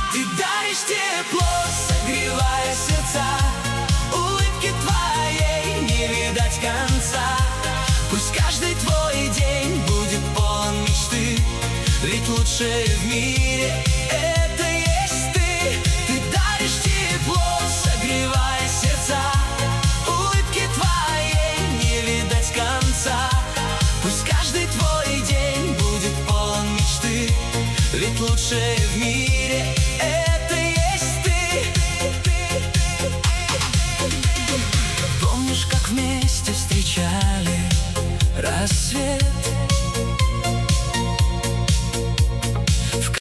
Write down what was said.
Ты даришь тепло, согревая сердца, улыбки твоей не видать конца. Пусть каждый твой день будет полон мечты, ведь лучшее в мире — это есть ты. Ты даришь тепло, согревая сердца, улыбки твоей не видать конца. Пусть каждый твой день будет полон мечты, ведь лучшее